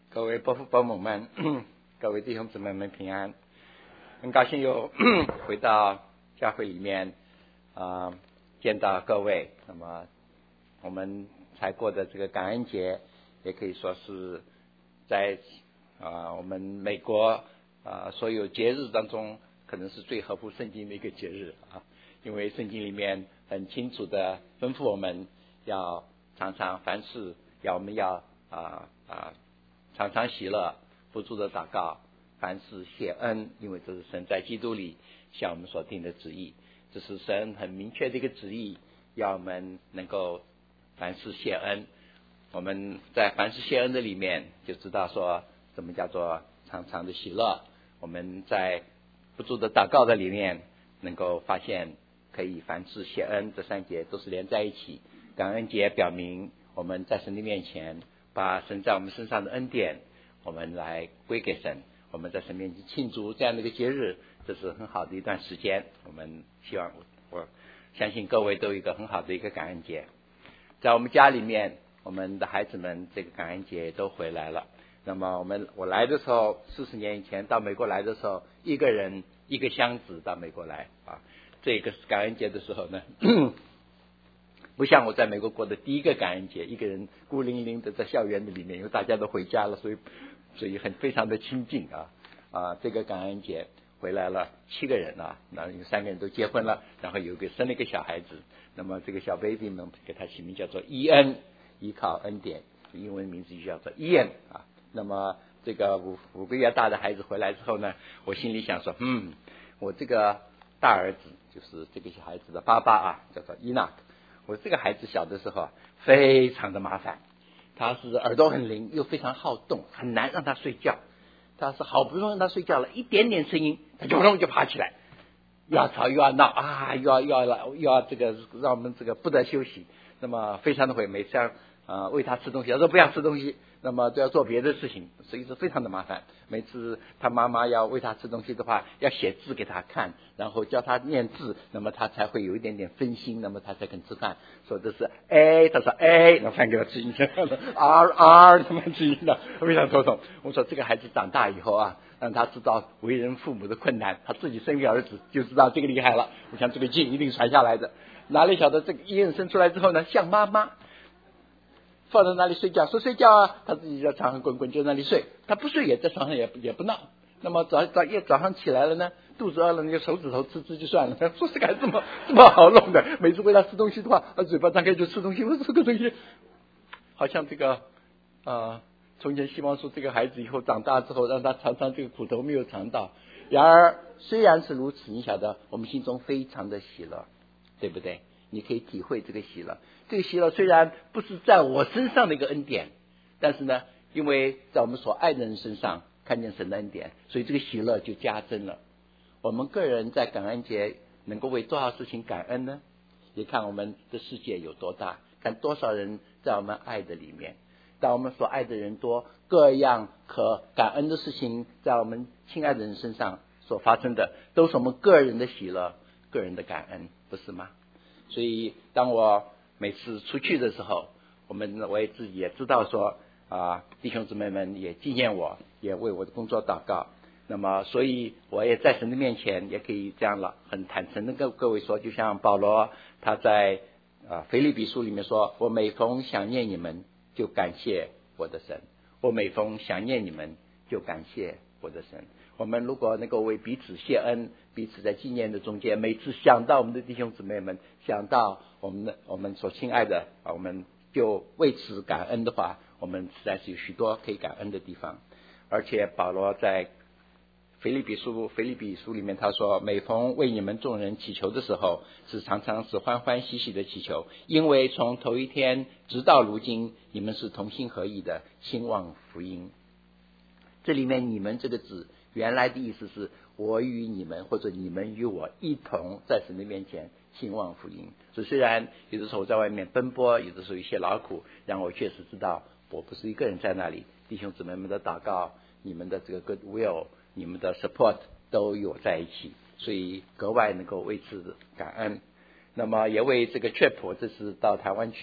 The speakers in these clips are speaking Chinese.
各位伯父伯母们，各位弟兄姊妹们平安。很高兴又回到教会里面见到各位。那么我们才过的这个感恩节，也可以说是在我们美国所有节日当中，可能是最合乎圣经的一个节日因为圣经里面很清楚的吩咐我们要常常凡事我们要常常喜乐，不住的祷告，凡事谢恩，因为这是神在基督里向我们所定的旨意。这是神很明确的一个旨意，要我们能够凡事谢恩。我们在凡事谢恩的里面就知道说什么叫做常常的喜乐。我们在不住的祷告的里面能够发现可以凡事谢恩，这三节都是连在一起。感恩节表明我们在神的面前把神在我们身上的恩典我们来归给神，我们在神面前庆祝这样的一个节日，这是很好的一段时间。我们希望我相信各位都有一个很好的一个感恩节。在我们家里面，我们的孩子们这个感恩节都回来了。那么我来的时候，40年以前到美国来的时候，一个人一个箱子到美国来这个感恩节的时候呢不像我在美国过的第一个感恩节，一个人孤零零的在校园的里面，因为大家都回家了，所以非常的亲近这个感恩节回来了7个人那有3个人都结婚了，然后生了一个小孩子。那么这个小 baby 们给他起名叫做伊恩，依靠恩典，英文名字就叫做伊恩那么这个5个月大的孩子回来之后呢，我心里想说我这个大儿子就是这个小孩子的爸爸叫做伊纳克。我这个孩子小的时候非常的麻烦，他是耳朵很灵，又非常好动，很难让他睡觉。他是好不容易让他睡觉了，一点点声音他就爬起来，又要吵又要闹又要这个让我们这个不得休息。那么非常的会，每次喂他吃东西，他说不要吃东西，那么都要做别的事情，所以是非常的麻烦。每次他妈妈要喂他吃东西的话，要写字给他看，然后教他念字，那么他才会有一点点分心，那么他才肯吃饭。说的是 A， 他说 A， 然后饭给他吃进去R 他们吃进去了，非常头痛。我说这个孩子长大以后让他知道为人父母的困难，他自己生一个儿子就知道这个厉害了。我想这个劲一定传下来的。哪里晓得这个医院生出来之后呢，像妈妈放在那里睡觉，说睡觉他自己在床上滚就在那里睡，他不睡也在床上也不闹。那么早上起来了呢，肚子饿了，那个手指头吃就算了。说这个还这么好弄的，每次喂他吃东西的话，他嘴巴张开就吃东西。我说这个东西好像这个从前希望说这个孩子以后长大之后让他尝尝这个苦头，没有尝到。然而虽然是如此，你晓得我们心中非常的喜乐，对不对？你可以体会这个喜乐。这个喜乐虽然不是在我身上的一个恩典，但是呢，因为在我们所爱的人身上看见神的恩典，所以这个喜乐就加增了。我们个人在感恩节能够为多少事情感恩呢？也看我们的世界有多大，看多少人在我们爱的里面。当我们所爱的人多，各样可感恩的事情在我们亲爱的人身上所发生的，都是我们个人的喜乐，个人的感恩，不是吗？所以当我每次出去的时候，我也自己也知道说弟兄姊妹们也纪念我，也为我的工作祷告。那么所以我也在神的面前也可以这样了，很坦诚的跟各位说，就像保罗他在腓立比书里面说，我每逢想念你们就感谢我的神，我每逢想念你们就感谢我的神。我们如果能够为彼此谢恩，彼此在纪念的中间，每次想到我们的弟兄姊妹们，想到我们所亲爱的我们就为此感恩的话，我们实在是有许多可以感恩的地方。而且保罗在腓立比书里面他说，每逢为你们众人祈求的时候，常常是欢欢喜喜的祈求，因为从头一天直到如今，你们是同心合意的兴旺福音。这里面你们这个字原来的意思是我与你们，或者你们与我一同在神的面前兴旺福音。所以虽然有的时候在外面奔波，有的时候有些劳苦，让我确实知道我不是一个人在那里，弟兄姊妹们的祷告，你们的这个 goodwill， 你们的 support 都有在一起，所以格外能够为此感恩。那么也为这个 trip， 我这次到台湾去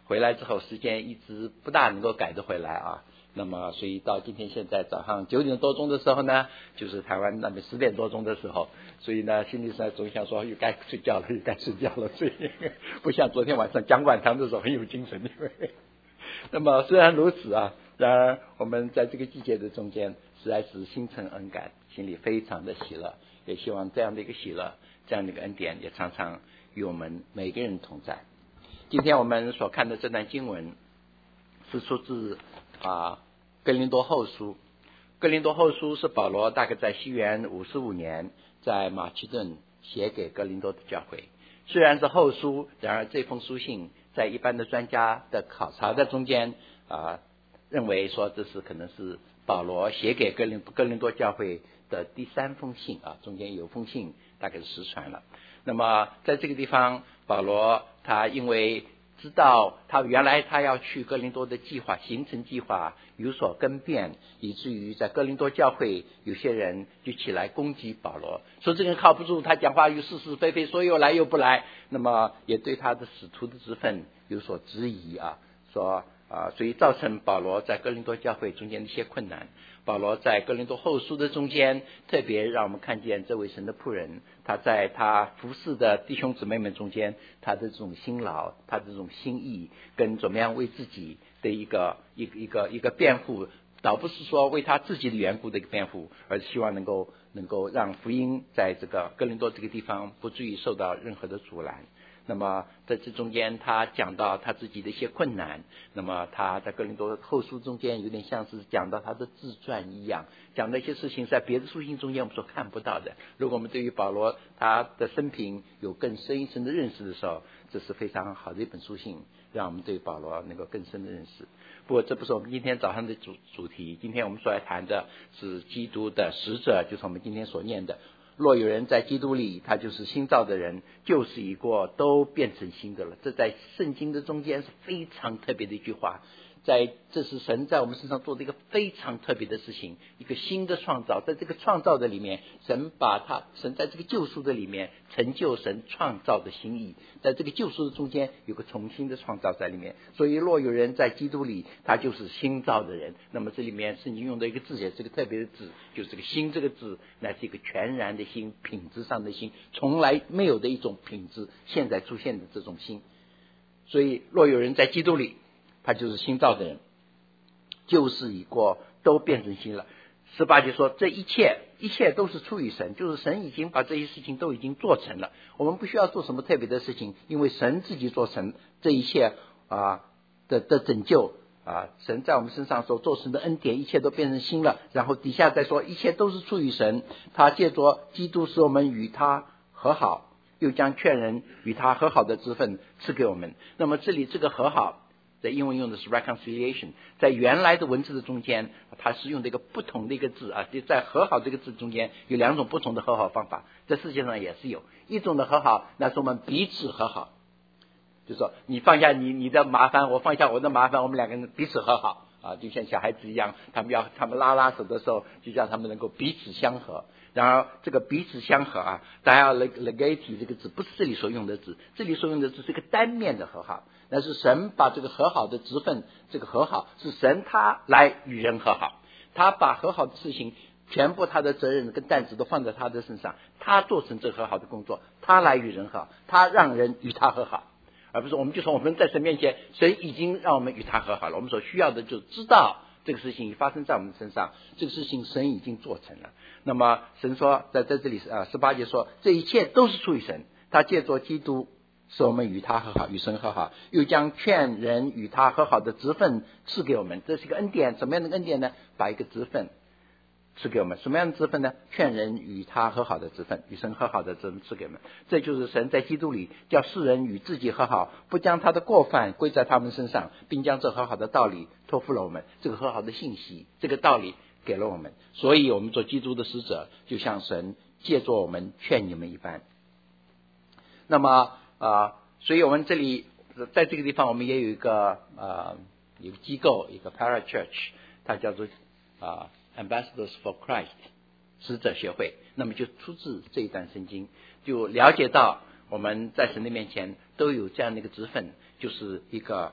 回来之后时间一直不大能够赶得回来啊。那么所以到今天现在早上9点多钟的时候呢，就是台湾那边10点多钟的时候，所以呢心里上总想说又该睡觉了，又该睡觉了，所以不像昨天晚上讲晚堂的时候很有精神。那么虽然如此啊，然而我们在这个季节的中间实在是心存恩感，心里非常的喜乐，也希望这样的一个喜乐，这样的一个恩典也常常与我们每个人同在。今天我们所看的这段经文是出自哥林多后书。哥林多后书是保罗大概在西元55年在马其顿写给哥林多的教会。虽然是后书，然而这封书信在一般的专家的考察的中间认为说这是可能是保罗写给哥林多教会的第3封信中间有封信大概是失传了。那么在这个地方，保罗他因为知道他原来他要去哥林多的计划行程计划有所更变，以至于在哥林多教会有些人就起来攻击保罗，说这个人靠不住，他讲话又是是非非，说又来又不来，那么也对他的使徒的职分有所质疑说所以造成保罗在哥林多教会中间的一些困难。保罗在哥林多后书的中间特别让我们看见这位神的仆人，他在他服侍的弟兄姊妹们中间他的这种辛劳，他的这种心意，跟怎么样为自己的一个辩护，倒不是说为他自己的缘故的一个辩护，而是希望能够让福音在这个哥林多这个地方不至于受到任何的阻拦。那么在这中间他讲到他自己的一些困难，那么他在哥林多后书中间有点像是讲到他的自传一样，讲的一些事情在别的书信中间我们所看不到的。如果我们对于保罗他的生平有更深一层的认识的时候，这是非常好的一本书信，让我们对保罗能够更深的认识。不过这不是我们今天早上的主题，今天我们所来谈的是基督的使者，就是我们今天所念的若有人在基督里，他就是新造的人，旧事已过，都变成新的了。这在圣经的中间是非常特别的一句话，这是神在我们身上做的一个非常特别的事情，一个新的创造。在这个创造的里面，神在这个救赎的里面成就神创造的心意，在这个救赎的中间有个重新的创造在里面。所以若有人在基督里，他就是新造的人。那么这里面圣经用的一个字也是个特别的字，就是这个新这个字，那是一个全然的新，品质上的新，从来没有的一种品质，现在出现的这种新。所以若有人在基督里，他就是新造的人，旧事已过，都变成新了。18节说这一切都是出于神，就是神已经把这些事情都已经做成了，我们不需要做什么特别的事情，因为神自己做成这一切的拯救神在我们身上所做成的恩典，一切都变成新了。然后底下再说一切都是出于神，他借着基督使我们与他和好，又将劝人与他和好的职分赐给我们。那么这里这个和好在英文用的是 reconciliation， 在原来的文字的中间它是用的一个不同的一个字就在和好这个字中间有2种不同的和好方法，在世界上也是有一种的和好，那是我们彼此和好，就是说你放下你的麻烦，我放下我的麻烦，我们2个人彼此和好就像小孩子一样，他们拉手的时候就叫他们能够彼此相合。然而这个彼此相合dialegaty 这个字不是这里所用的字，这里所用的字是一个单面的和好，那是神把这个和好的职分，这个和好是神他来与人和好，他把和好的事情全部他的责任跟担子都放在他的身上，他做成这和好的工作，他来与人和好，他让人与他和好，而不是我们就说我们在神面前，神已经让我们与他和好了，我们所需要的就知道这个事情发生在我们身上，这个事情神已经做成了。那么神说在这里18节说这一切都是出于神，他借着基督使我们与他和好，与神和好，又将劝人与他和好的职分赐给我们。这是一个恩典，什么样的恩典呢？把一个职分赐给我们。什么样的职分呢？劝人与他和好的职分，与神和好的职分赐给我们。这就是神在基督里叫世人与自己和好，不将他的过犯归在他们身上，并将这和好的道理托付了我们。这个和好的信息，这个道理给了我们，所以我们做基督的使者，就像神借着我们劝你们一般。那么所以我们这里在这个地方我们也有一个机构，一个 parachurch， 它叫做Ambassadors for Christ 使者协会。那么就出自这一段圣经，就了解到我们在神的面前都有这样的一个职分，就是一个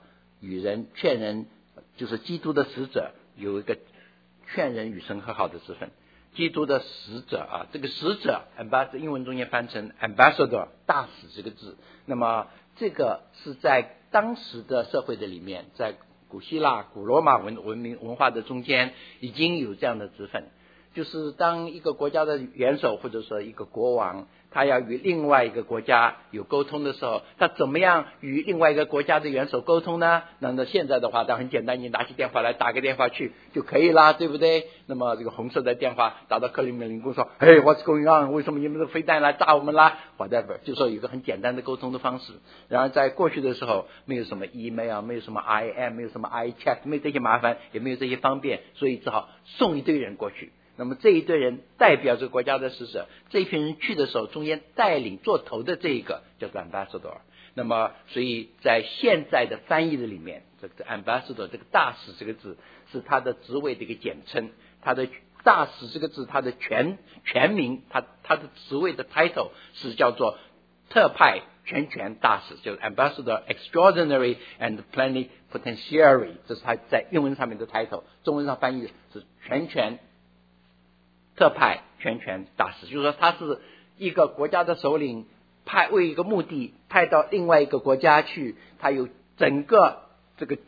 与人劝人，就是基督的使者有一个劝人与神和好的职分。基督的使者啊，这个使者 ambassador 英文中间翻成 ambassador 大使这个字，那么这个是在当时的社会的里面，在古希腊古罗马文明文化的中间已经有这样的职分，就是当一个国家的元首或者说一个国王，他要与另外一个国家有沟通的时候，他怎么样与另外一个国家的元首沟通呢？那现在的话当然很简单，你拿起电话来打个电话去就可以啦，对不对？那么这个红色的电话打到克里姆林宫说 Hey what's going on， 为什么你们的飞弹来炸我们啦 whatever， 就说有一个很简单的沟通的方式。然而在过去的时候没有什么 email， 没有什么 IM， 没有什么 iChat， 没有这些麻烦，也没有这些方便，所以只好送一堆人过去。那么这一堆人代表着国家的使者，这一群人去的时候，中间带领做头的这一个叫做 ambassador。那么所以在现在的翻译的里面，这个 ambassador 这个大使这个字是他的职位的一个简称，他的大使这个字他的全名，他的职位的 title 是叫做特派全权大使，就是 ambassador extraordinary and plenipotentiary， 这是他在英文上面的 title， 中文上翻译是全权特派全权大使，就是说他是一个国家的首领，为一个目的派到另外一个国家去，他有整个这个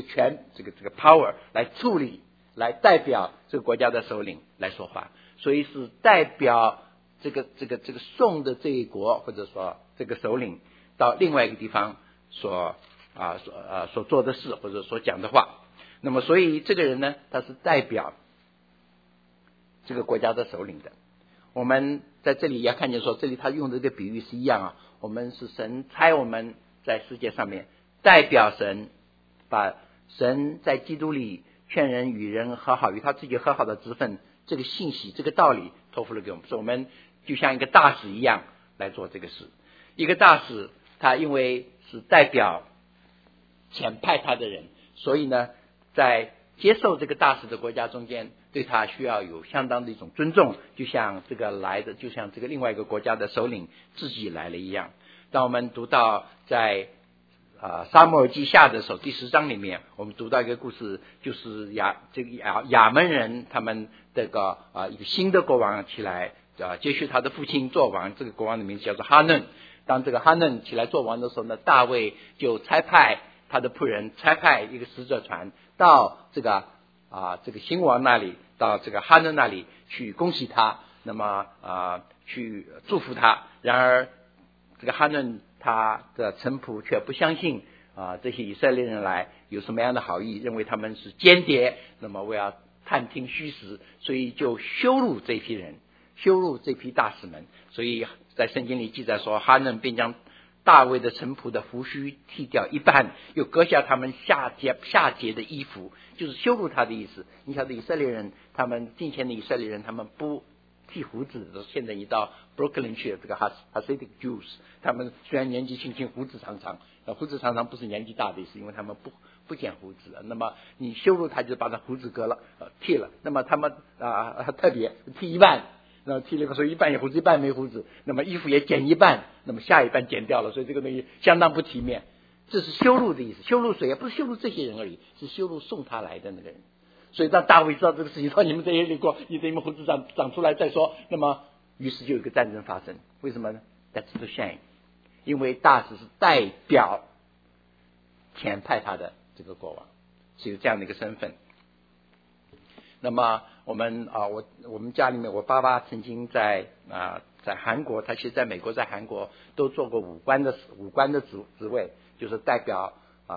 power 来处理，来代表这个国家的首领来说话，所以是代表这个宋的这一国或者说这个首领到另外一个地方所做的事或者所讲的话。那么所以这个人呢，他是代表这个国家的首领的。我们在这里也看见说，这里他用的这个比喻是一样啊。我们是神差我们在世界上面代表神，把神在基督里劝人与人和好，与他自己和好的职分，这个信息这个道理托付了给我们，所以我们就像一个大使一样来做这个事。一个大使他因为是代表遣派他的人，所以呢在接受这个大使的国家中间，对他需要有相当的一种尊重，就像这个另外一个国家的首领自己来了一样。当我们读到在撒母耳记下的时候第10章里面，我们读到一个故事，就是亚门人他们这个一个新的国王起来接续他的父亲做王，这个国王的名字叫做哈嫩。当这个哈嫩起来做王的时候呢，大卫就差派他的仆人差派一个使者船到这个新王那里，到这个哈嫩那里去恭喜他，那么去祝福他。然而这个哈嫩他的臣仆却不相信这些以色列人来有什么样的好意，认为他们是间谍，那么我要探听虚实，所以就羞辱这批人，羞辱这批大使们。所以在圣经里记载说，哈嫩便将大卫的臣仆的胡须剃掉一半，又割下他们下节的衣服，就是羞辱他的意思。你晓得以色列人，他们近前的以色列人，他们不剃胡子的。现在你到 Brooklyn 去，这个 Hasidic Jews， 他们虽然年纪轻轻，胡子长长，胡子长长不是年纪大的意思，因为他们不剪胡子。那么你羞辱他，就把他胡子割了剃了。那么他们特别剃一半。那剃了说一半有胡子一半没胡子，那么衣服也剪一半，那么下一半剪掉了，所以这个东西相当不体面。这是羞辱的意思。羞辱谁？也不是羞辱这些人而已，是羞辱送他来的那个人。所以当大卫知道这个事情，说你们这些人过，你等你们胡子长出来再说。那么于是就有一个战争发生。为什么呢？ That's the shame， 因为大使是代表遣派他的这个国王，是有这样的一个身份。那么我们家里面，我爸爸曾经在韩国，他其实在美国在韩国都做过武官的职位，就是代表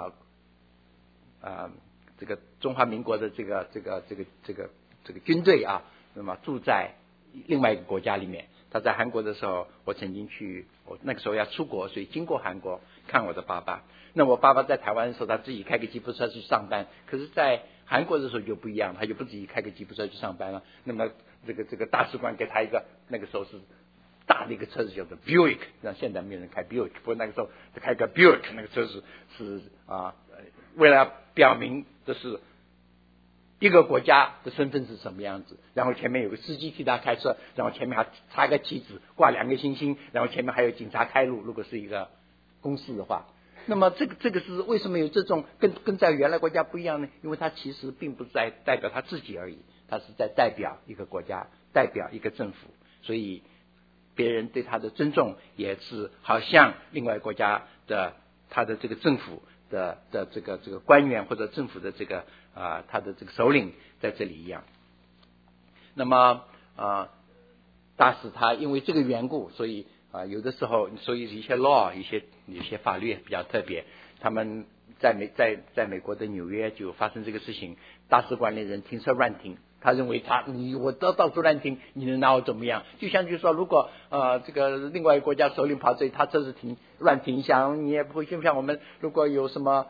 这个中华民国的这个军队那么住在另外一个国家里面。他在韩国的时候，我曾经我那个时候要出国，所以经过韩国看我的爸爸。那我爸爸在台湾的时候，他自己开个吉普车去上班，可是在韩国的时候就不一样，他就不自己开个吉普车去上班了。那么这个大使馆给他一个，那个时候是大的一个车子叫做 Buick， 让现在没有人开 Buick， 不过那个时候他开个 Buick， 那个车子是为了表明这是一个国家的身份是什么样子，然后前面有个司机替他开车，然后前面还插个旗子，挂2个星星，然后前面还有警察开路，如果是一个公司的话。 那么这个是为什么有这种跟在原来国家不一样呢？因为他其实并不在代表他自己而已，他是在代表一个国家，代表一个政府，所以别人对他的尊重也是好像另外国家的他的这个政府的这个官员或者政府的这个他的这个首领在这里一样。那么大使他因为这个缘故，所以有的时候，所以一些 law 有些法律比较特别。他们在美国的纽约就发生这个事情，大使馆里人停车乱停，他认为我到处乱停，你能拿我怎么样？就像就是说，如果这个另外一个国家首领跑这里，他车子乱停一下，你也不会像我们如果有什么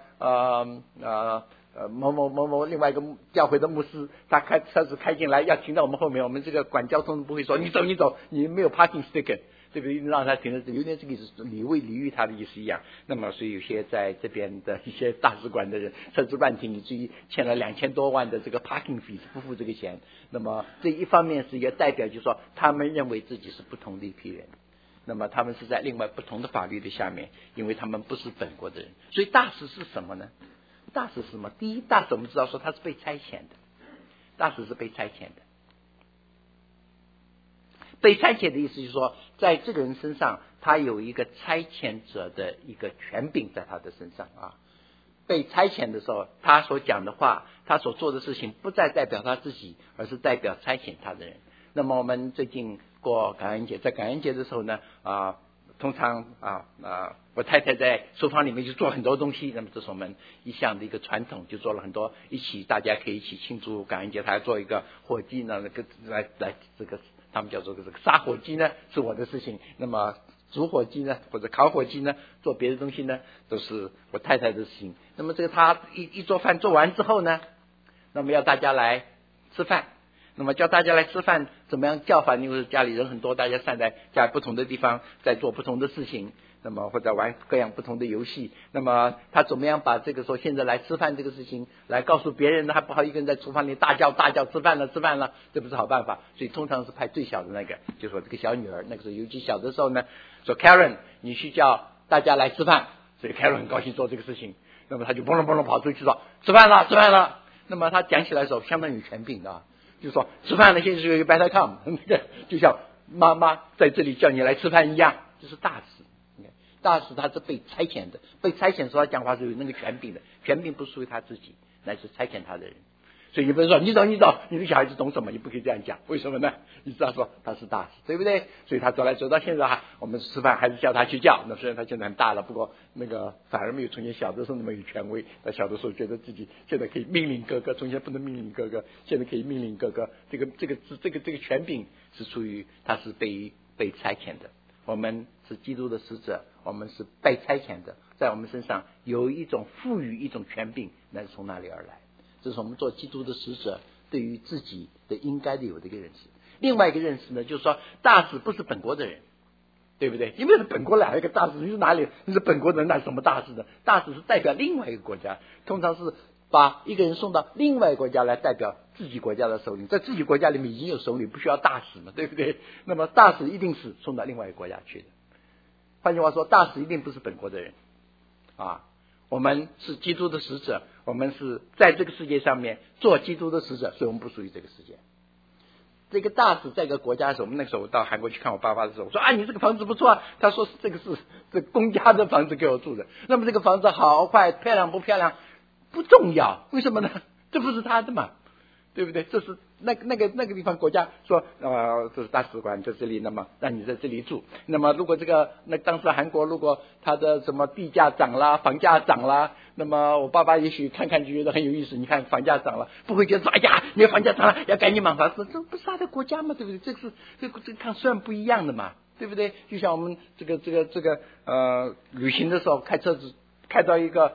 某另外一个教会的牧师，他开车子开进来要停到我们后面，我们这个管交通不会说你走，你没有 parking sticker， 对不对？让他停在这，有点这个意思，礼遇他的意思一样。那么所以有些在这边的一些大使馆的人车子乱停，以至于欠了2000多万的这个 parking fees， 不付这个钱。那么这一方面是一个代表，就是说他们认为自己是不同的一批人，那么他们是在另外不同的法律的下面，因为他们不是本国的人。所以大使是什么呢？大使是什么？第一，大使我们知道说他是被差遣的，大使是被差遣的。被差遣的意思就是说，在这个人身上，他有一个差遣者的一个权柄在他的身上啊。被差遣的时候，他所讲的话，他所做的事情，不再代表他自己，而是代表差遣他的人。那么我们最近过感恩节，在感恩节的时候呢，通常我太太在厨房里面就做很多东西，那么这是我们一向的一个传统，就做了很多，大家可以一起庆祝感恩节。他还做一个火鸡呢，来这个他们叫做这个杀火鸡呢是我的事情，那么煮火鸡呢或者烤火鸡呢，做别的东西呢都是我太太的事情。那么这个他一做饭做完之后呢，那么要大家来吃饭。那么叫大家来吃饭，怎么样叫法？因为家里人很多，大家散在家不同的地方，在做不同的事情，那么或者玩各样不同的游戏。那么他怎么样把这个说现在来吃饭这个事情来告诉别人呢？还不好一个人在厨房里大叫吃饭了，这不是好办法。所以通常是派最小的那个，就说这个小女儿，那个时候尤其小的时候呢，说 Karen 你去叫大家来吃饭，所以 Karen 很高兴做这个事情。那么他就蹦蹦跑出去说吃饭了。那么他讲起来的时候相当有权柄的。就说吃饭了，现在是有 better come， 就像妈妈在这里叫你来吃饭一样，这是大使。大使他是被差遣的，被差遣说他讲话是有那个权柄的，权柄不属于他自己，乃是差遣他的人。所以你不能说你走，你的小孩子懂什么？你不可以这样讲，为什么呢？你知道说他是大使，对不对？所以他走来走到现在我们吃饭还是叫他去叫。那虽然他现在很大了，不过那个反而没有从前小的时候那么有权威。他小的时候觉得自己现在可以命令哥哥，从前不能命令哥哥，现在可以命令哥哥。这个权柄是出于他是被差遣的。我们是基督的使者，我们是被差遣的，在我们身上有一种赋予一种权柄，那是从哪里而来？这是我们做基督的使者对于自己的应该的有的一个认识。另外一个认识呢，就是说大使不是本国的人，对不对？因为是本国来了一个大使，你是哪里？你是本国的人，那是什么大使呢？大使是代表另外一个国家，通常是把一个人送到另外一个国家来代表自己国家的首领，在自己国家里面已经有首领，不需要大使嘛，对不对？那么大使一定是送到另外一个国家去的。换句话说，大使一定不是本国的人我们是基督的使者，我们是在这个世界上面做基督的使者，所以我们不属于这个世界。这个大使在一个国家的时候，我们那个时候我到韩国去看我爸爸的时候，我说你这个房子不错啊，他说这个是公家的房子给我住的。那么这个房子好坏漂亮不漂亮不重要，为什么呢？这不是他的嘛，对不对？这是那个地方国家说这是大使馆在这里，那么让你在这里住。那么如果当时韩国如果他的什么地价涨啦，房价涨啦，那么我爸爸也许看就觉得很有意思，你看房价涨了，不会觉得说你的房价涨了要赶紧买房子，这不是他的国家嘛，对不对？这个看虽然不一样的嘛，对不对？就像我们这个旅行的时候开车子开到一个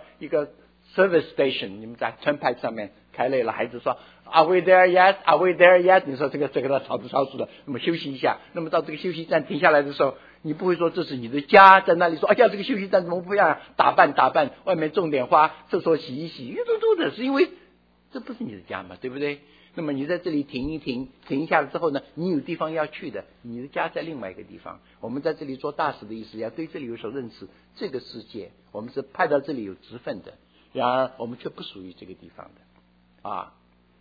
service station， 你们在 turnpike 上面开累了，孩子说 Are we there yet? Are we there yet? 你说这个他吵死了，那么休息一下。那么到这个休息站停下来的时候，你不会说这是你的家，在那里说这个休息站怎么不一样？打扮，外面种点花，厕所洗一洗，嘟嘟的，是因为这不是你的家嘛，对不对？那么你在这里停一下了之后呢，你有地方要去的，你的家在另外一个地方。我们在这里做大使的意思，要对这里有所认识。这个世界，我们是派到这里有职分的，然而我们却不属于这个地方的啊。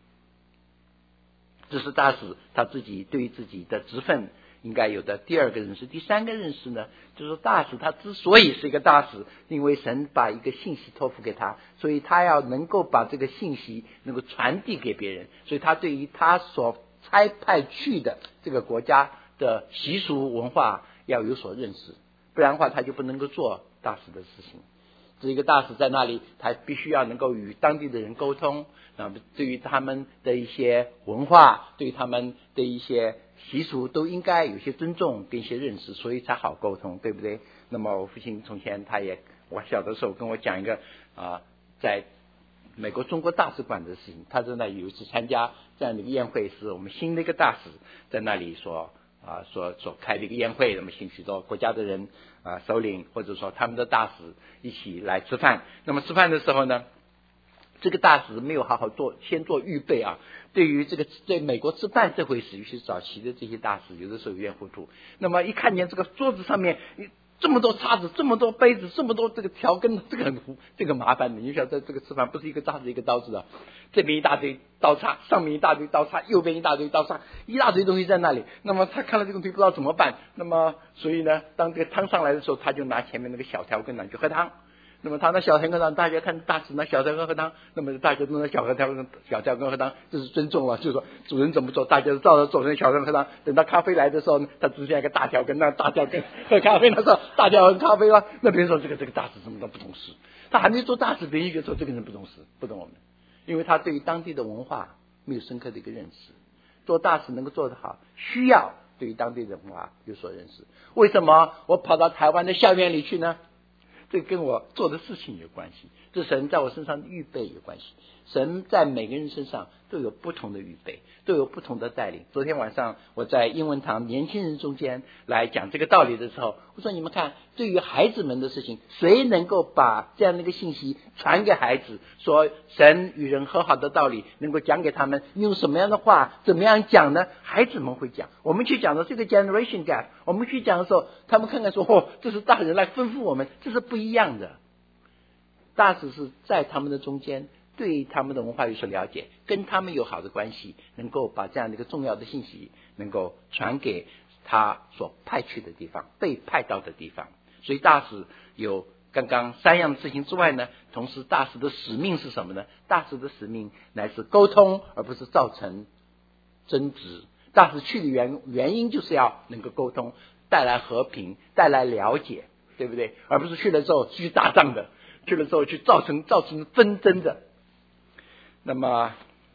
这是大使他自己对于自己的职分应该有的第二个认识。第三个认识呢，就是大使他之所以是一个大使，因为神把一个信息托付给他，所以他要能够把这个信息能够传递给别人，所以他对于他所差派去的这个国家的习俗文化要有所认识，不然的话他就不能够做大使的事情。这一个大使在那里，他必须要能够与当地的人沟通，对于他们的一些文化，对于他们的一些习俗都应该有些尊重跟一些认识，所以才好沟通，对不对？那么我父亲从前我小的时候跟我讲一个在美国中国大使馆的事情。他在那里有一次参加这样的一个宴会，是我们新的一个大使在那里所开的一个宴会，那么请许多国家的人首领或者说他们的大使一起来吃饭。那么吃饭的时候呢，这个大使没有好好先做预备啊。对于对美国吃饭这回事，尤其是早期的这些大使，有的时候有点糊涂。那么一看见这个桌子上面这么多叉子，这么多杯子，这么多这个调羹，这个麻烦的。你晓得这个吃饭不是一个叉子一个刀子的，这边一大堆刀叉，上面一大堆刀叉，右边一大堆刀叉，一大堆东西在那里。那么他看了这个东西不知道怎么办，那么所以呢，当这个汤上来的时候，他就拿前面那个小调羹去喝汤。那么他那小调羹大家看大使拿小调羹喝汤，那么大家都拿小调羹喝汤，这是尊重了，就是说主人怎么做，大家都照着做成小调羹喝汤。等到咖啡来的时候呢，他只下一个大调羹，那大调羹喝咖啡的时候，大调羹咖啡了。那别人说这个大使什么都不懂事，他还没做大使，别人就说这个人不懂事，不懂我们，因为他对于当地的文化没有深刻的一个认识。做大使能够做得好，需要对于当地的文化有所认识。为什么我跑到台湾的校园里去呢？这跟我做的事情有关系，这神在我身上的预备有关系。神在每个人身上都有不同的预备，都有不同的带领。昨天晚上我在英文堂年轻人中间来讲这个道理的时候，我说你们看，对于孩子们的事情，谁能够把这样的一个信息传给孩子，说神与人和好的道理能够讲给他们，用什么样的话怎么样讲呢？孩子们会讲。我们去讲的这个 generation gap， 我们去讲的时候，他们看看说这是大人来吩咐我们，这是不一样的。大使是在他们的中间，对他们的文化有所了解，跟他们有好的关系，能够把这样的一个重要的信息能够传给他所派去的地方，被派到的地方。所以大使有刚刚三样事情之外呢，同时大使的使命是什么呢？大使的使命乃是沟通，而不是造成争执。大使去的原因就是要能够沟通，带来和平，带来了解，对不对？而不是去了之后去打仗的，去了之后去造成纷争的。那么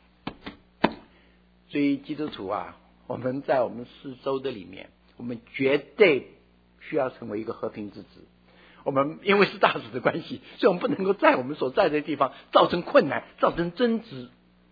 所以基督徒我们在我们四周的里面，我们绝对需要成为一个和平之子。我们因为是大使的关系，所以我们不能够在我们所在的地方造成困难，造成争执。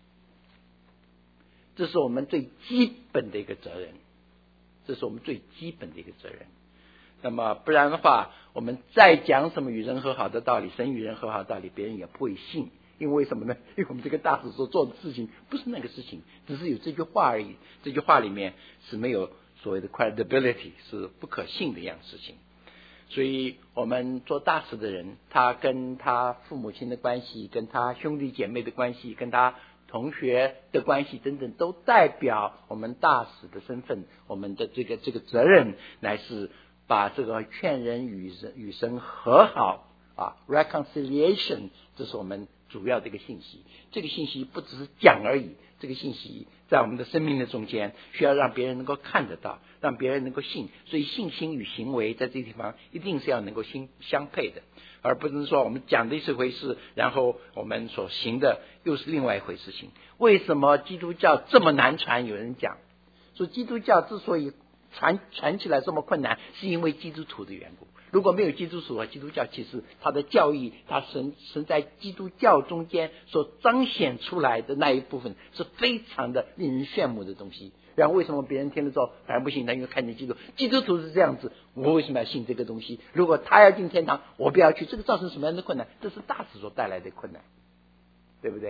这是我们最基本的一个责任，这是我们最基本的一个责任。那么不然的话，我们再讲什么与人和好的道理，神与人和好的道理，别人也不会信。因为什么呢？因为我们这个大使所做的事情不是那个事情，只是有这句话而已。这句话里面是没有所谓的 credibility， 是不可信的一样事情。所以我们做大使的人，他跟他父母亲的关系，跟他兄弟姐妹的关系，跟他同学的关系等等，都代表我们大使的身份，我们的这个责任，乃是把这个劝人与神和好reconciliation， 这是我们主要的一个信息。这个信息不只是讲而已，这个信息在我们的生命的中间，需要让别人能够看得到，让别人能够信。所以信心与行为在这个地方一定是要能够相配的，而不是说我们讲的是一回事，然后我们所行的又是另外一回事情。为什么基督教这么难传？有人讲说基督教之所以传起来这么困难，是因为基督徒的缘故。如果没有基督徒基督教其实它的教义，它神在基督教中间所彰显出来的那一部分是非常的令人羡慕的东西。然后为什么别人听了之后反而不信？他因为看见基督徒是这样子，我为什么要信这个东西？如果他要进天堂，我不要去，这个造成什么样的困难？这是大使所带来的困难，对不对？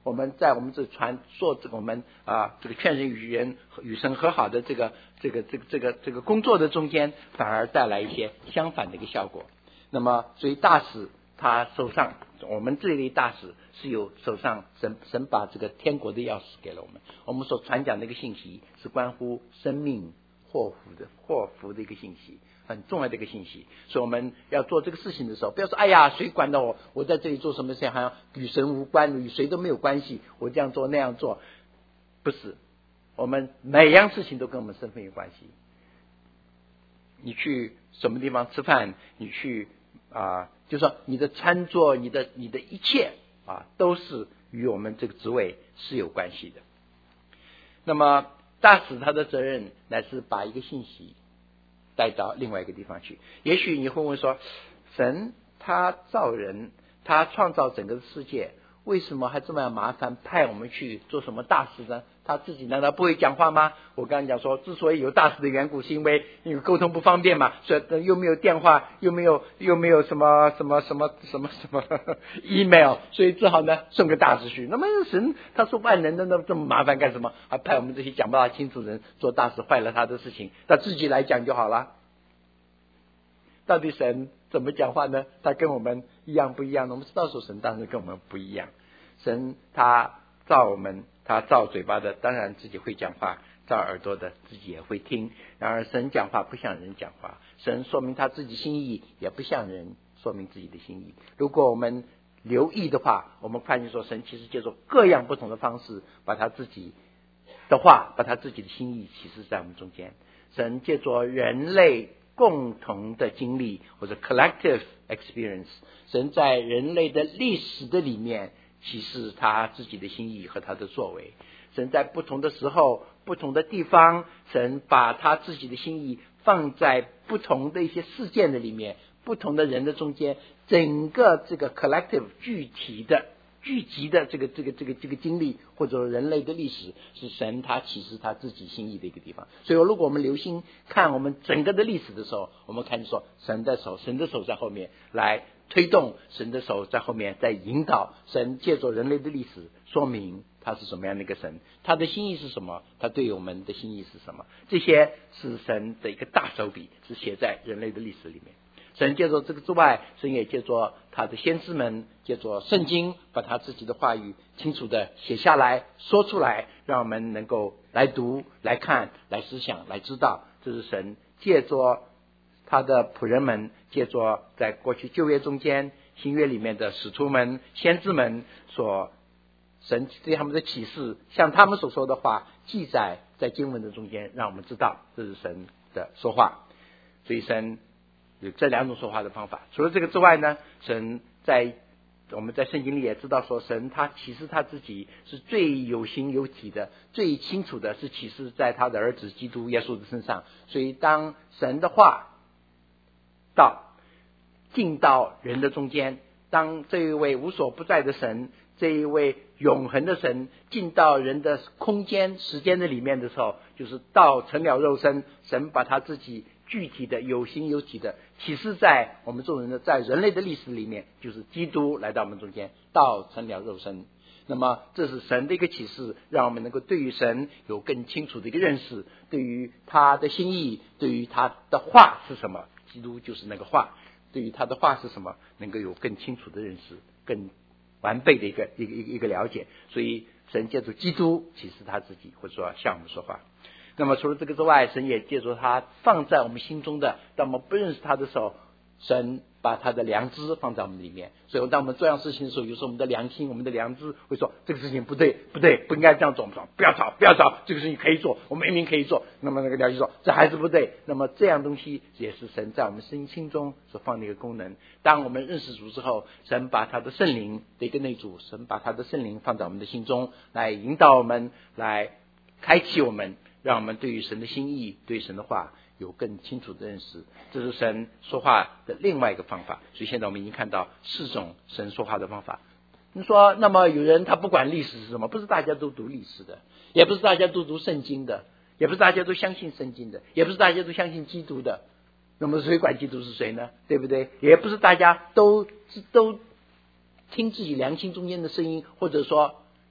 我们在我们这做这个我们这个劝人与神和好的这个工作的中间，反而带来一些相反的一个效果。那么所以大使他手上，我们这类大使是有手上神把这个天国的钥匙给了我们，我们所传讲的一个信息是关乎生命祸福的一个信息，很重要的一个信息。所以我们要做这个事情的时候，不要说哎呀谁管到我在这里做什么事情好像与神无关，与谁都没有关系，我这样做那样做，不是，我们每样事情都跟我们身份有关系。你去什么地方吃饭，你去就是说你的餐桌，你的一切都是与我们这个职位是有关系的。那么大使他的责任乃是把一个信息带到另外一个地方去。也许你会问说，神他造人，他创造整个世界，为什么还这么样麻烦派我们去做什么大事呢？他自己难道不会讲话吗？我刚才讲说，之所以有大事的缘故，是因为沟通不方便嘛，所以又没有电话，又没有什么email， 所以只好呢送个大使去。那么神他说万能的，那这么麻烦干什么？还派我们这些讲不大清楚的人做大使，坏了他的事情，他自己来讲就好了。到底神怎么讲话呢？他跟我们一样不一样呢？我们知道说神当然跟我们不一样。神他造我们，他造嘴巴的当然自己会讲话，造耳朵的自己也会听。然而神讲话不像人讲话，神说明他自己心意也不像人说明自己的心意。如果我们留意的话，我们发现说神其实借助各样不同的方式，把他自己的话，把他自己的心意启示在我们中间。神借助人类共同的经历或者 collective experience， 神在人类的历史的里面启示他自己的心意和他的作为。神在不同的时候不同的地方，神把他自己的心意放在不同的一些事件的里面，不同的人的中间，整个这个 collective 聚集的这个经历或者人类的历史，是神他启示他自己心意的一个地方。所以如果我们留心看我们整个的历史的时候，我们看见说神的手在后面来推动，神的手在后面在引导，神借助人类的历史说明他是什么样的一个神，他的心意是什么，他对我们的心意是什么，这些是神的一个大手笔，是写在人类的历史里面。神借助这个之外，神也借助他的先知们，借助圣经，把他自己的话语清楚的写下来说出来，让我们能够来读来看来思想来知道，这是神借助他的仆人们，借助在过去旧约中间新约里面的使徒们先知们神对他们的启示，像他们所说的话记载在经文的中间，让我们知道这是神的说话。所以神有这两种说话的方法。除了这个之外呢，我们在圣经里也知道说，神他启示他自己是最有形有体的，最清楚的是启示在他的儿子基督耶稣的身上。所以当神的话进到人的中间，当这一位无所不在的神，这一位永恒的神进到人的空间时间的里面的时候，就是道成了肉身，神把他自己具体的有形有体的启示在我们众人的在人类的历史里面，就是基督来到我们中间，道成了肉身。那么这是神的一个启示，让我们能够对于神有更清楚的一个认识，对于他的心意，对于他的话是什么，基督就是那个话，对于他的话是什么能够有更清楚的认识，更完备的一个了解。所以神借助基督启示他自己，或者说向我们说话。那么除了这个之外，神也借助他放在我们心中的，当我们不认识他的时候，神把他的良知放在我们里面。所以当我们做样事情的时候，有时候我们的良心我们的良知会说这个事情不对，不应该这样做，我们说不要吵，这个事情可以做，我们明明可以做。那么那个良心说这还是不对。那么这样东西也是神在我们心中所放的一个功能。当我们认识主之后，神把他的圣灵的一个内住，神把他的圣灵放在我们的心中，来引导我们，来开启我们，让我们对于神的心意，对神的话有更清楚的认识。这是神说话的另外一个方法。所以现在我们已经看到4种神说话的方法。你说那么有人他不管历史是什么，不是大家都读历史的，也不是大家都读圣经的，也不是大家都相信圣经的，也不是大家都相信基督的，那么谁管基督是谁呢？对不对？也不是大家都听自己良心中间的声音，或者说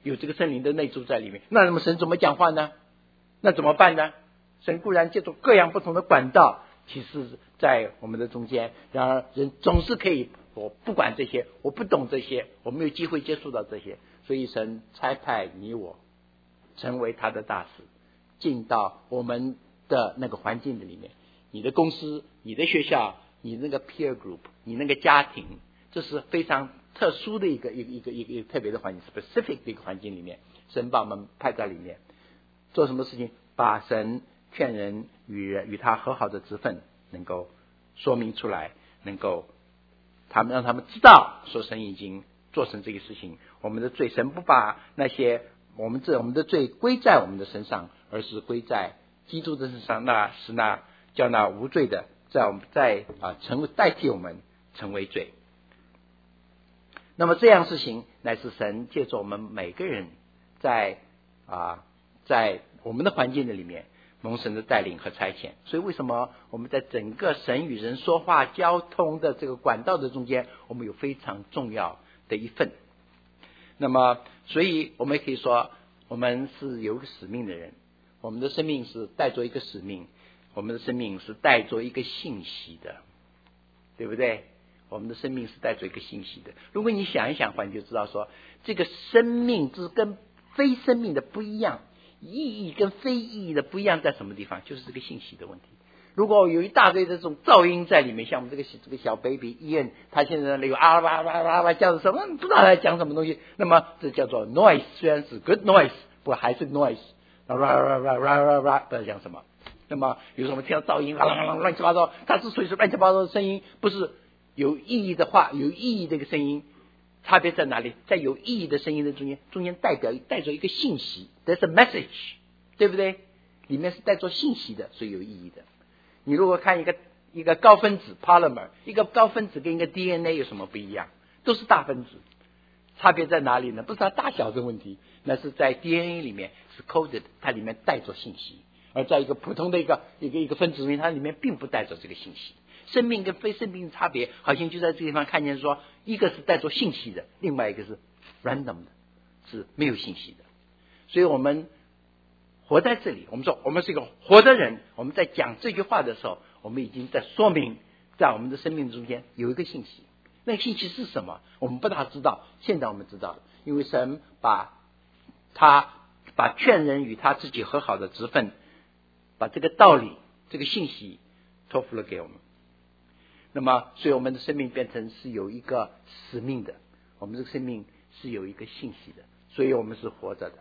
有这个圣灵的内住在里面，那么神怎么讲话呢？那怎么办呢？神固然借助各样不同的管道，其实在我们的中间，然而人总是可以，我不管这些，我不懂这些，我没有机会接触到这些，所以神差派你我成为他的大使，进到我们的那个环境的里面，你的公司、你的学校、你那个 peer group、你那个家庭，这是非常特殊的一个特别的环境 ，specific 的一个环境里面，神把我们派在里面，做什么事情？把神劝人与他和好的职分能够说明出来，能够让他们知道说神已经做成这个事情。我们的罪，神不把那些我们的罪归在我们的身上，而是归在基督的身上，叫那无罪的代替我们成为罪。那么这样事情乃是神借着我们每个人在我们的环境的里面蒙神的带领和差遣。所以为什么我们在整个神与人说话交通的这个管道的中间，我们有非常重要的一份。那么所以我们也可以说，我们是有个使命的人，我们的生命是带着一个使命，我们的生命是带着一个信息的，对不对？我们的生命是带着一个信息的。如果你想一想的话，你就知道说，这个生命是跟非生命的不一样，意义跟非意义的不一样在什么地方？就是这个信息的问题。如果有一大堆的这种噪音在里面，像我们这个小 baby Ian， 他现在那个啊哇哇哇哇叫什么，不知道他在讲什么东西，那么这叫做 noise， 虽然是 good noise， 不过还是 noise， 哇哇哇哇哇哇不知道讲什么。那么有什么听到噪音乱七八糟，它之所以是乱七八糟的声音，不是有意义的话，有意义的一个声音，差别在哪里？在有意义的声音的中间带着一个信息 ，there's a message， 对不对？里面是带着信息的，所以有意义的。你如果看一个高分子 polymer， 一个高分子跟一个 DNA 有什么不一样？都是大分子，差别在哪里呢？不是它大小的问题，那是在 DNA 里面是 coded， 它里面带着信息。而在一个普通的一个分子里面，它里面并不带着这个信息。生命跟非生命的差别，好像就在这个地方看见说，一个是带着信息的，另外一个是 random 的，是没有信息的。所以我们活在这里，我们说我们是一个活的人，我们在讲这句话的时候，我们已经在说明，在我们的生命中间有一个信息。那个信息是什么？我们不大知道，现在我们知道了，因为神把劝人与他自己和好的职分，把这个道理、这个信息托付了给我们。那么，所以我们的生命变成是有一个使命的，我们这个生命是有一个信息的，所以我们是活着的，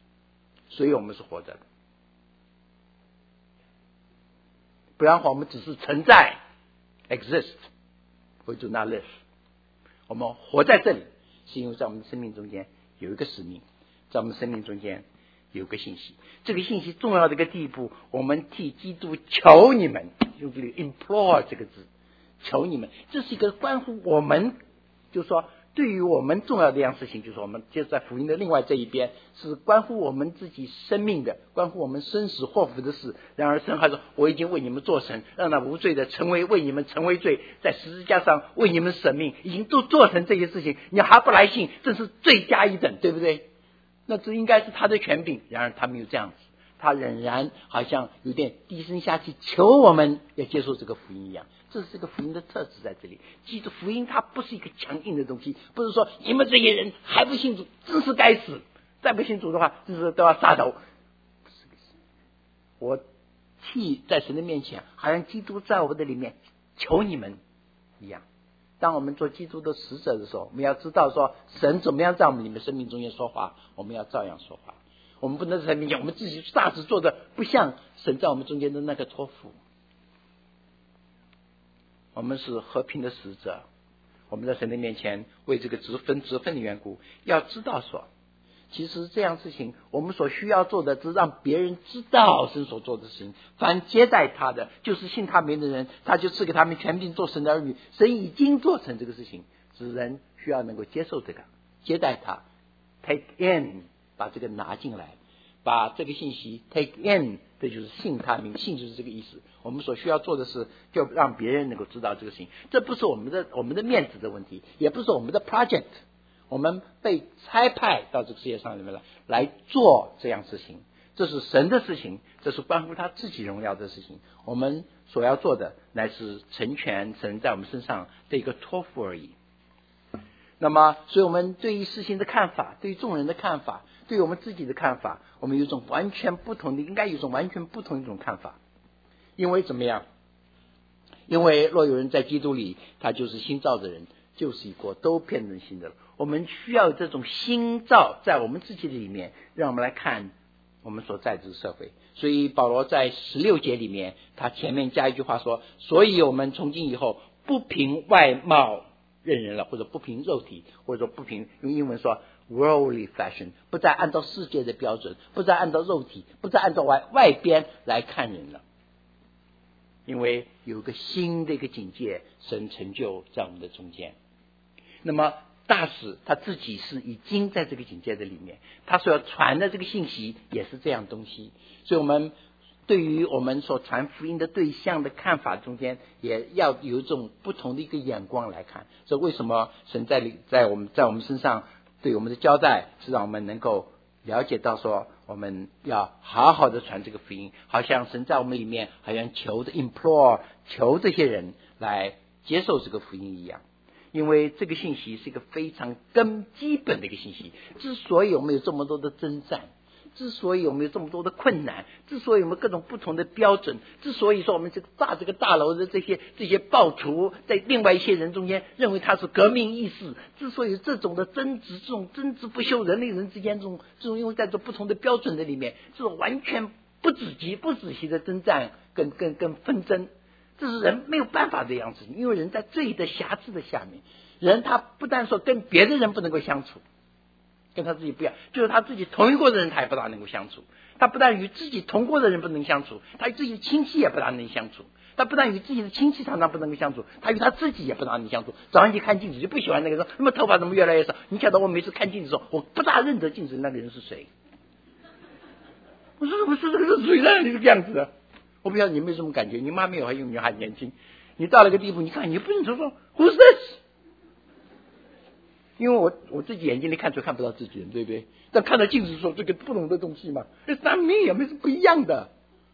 不然的话，我们只是存在 exist， we do not live。我们活在这里，是因为在我们的生命中间有一个使命，在我们生命中间有个信息。这个信息重要的一个地步，我们替基督求你们，用这里 implore 这个字，求你们，这是一个关乎我们，就是说对于我们重要的一样事情，就是我们接着在福音的另外这一边，是关乎我们自己生命的，关乎我们生死祸福的事。然而神还说，我已经为你们做成，让那无罪的为你们成为罪，在十字架上为你们舍命，已经都做成这些事情，你还不来信，这是罪加一等，对不对？那这应该是他的权柄，然而他没有这样子，他仍然好像有点低声下气求我们要接受这个福音一样。这是这个福音的特质在这里。记住，福音它不是一个强硬的东西，不是说你们这些人还不信主，真是该死，再不信主的话，就是都要杀头。我替在神的面前，好像基督在我们的里面求你们一样。当我们做基督的使者的时候，我们要知道说神怎么样在我们里面生命中间说话，我们要照样说话。我们不能在神面前我们自己大致做的不像神在我们中间的那个托付。我们是和平的使者，我们在神的面前为这个职分的缘故，要知道说，其实这样事情我们所需要做的，只是让别人知道神所做的事情。凡接待他的，就是信他名的人，他就赐给他们权柄做神的儿女。神已经做成这个事情，只是人需要能够接受这个，接待他 take in， 把这个拿进来，把这个信息 take in， 这就是信他名，信就是这个意思。我们所需要做的是，就让别人能够知道这个事情。这不是我们的面子的问题，也不是我们的 project， 我们被差派到这个世界上里面来做这样事情，这是神的事情，这是关乎他自己荣耀的事情。我们所要做的乃是成全神在我们身上的一个托付而已。那么所以我们对于事情的看法，对于众人的看法，对于我们自己的看法，我们有一种完全不同的，应该有一种完全不同的一种看法。因为怎么样？因为若有人在基督里，他就是新造的人，旧事已过，都变成新的了。我们需要这种新造在我们自己的里面，让我们来看我们所在之社会。所以保罗在16节里面，他前面加一句话说，所以我们从今以后不凭外貌认人了，或者不凭肉体，或者说不凭，用英文说 worldly fashion， 不再按照世界的标准，不再按照肉体，不再按照外边来看人了。因为有个新的一个境界，神成就在我们的中间。那么大使他自己是已经在这个境界的里面，他所要传的这个信息也是这样东西。所以我们对于我们所传福音的对象的看法中间，也要有一种不同的一个眼光来看。所以为什么神在我们身上对我们的交代，是让我们能够了解到说，我们要好好的传这个福音，好像神在我们里面好像求这些人来接受这个福音一样。因为这个信息是一个非常基本的一个信息。之所以我们有这么多的征战，之所以我们有这么多的困难，之所以我们各种不同的标准，之所以说我们这个大楼的这些暴徒在另外一些人中间认为他是革命义士，之所以这种的争执，这种争执不休，人类人之间这种因为在这不同的标准的里面，这种完全不仔细的征战跟纷争，这是人没有办法这样子。因为人在罪的辖制的下面，人他不但说跟别的人不能够相处，跟他自己不一样，就是他自己同一国的人他也不大能够相处。他不但与自己同国的人不能相处，他与自己的亲戚也不大能相处。他不但与自己的亲戚常常不能够相处，他与他自己也不大能相处。早上一看镜子就不喜欢那个人，那么头发怎么越来越少？你晓得我每次看镜子的时候，我不大认得镜子那个人是谁。我说这个是谁呢？你这个样子的，我不晓得你们有什么感觉。你妈没有，还有女孩年轻，你到了个地步，你看你不认识说 Who's this？ 因为我自己眼睛里看不到自己人，对不对？但看到镜子的时候，这个不同的东西嘛，咱们也没什么不一样的。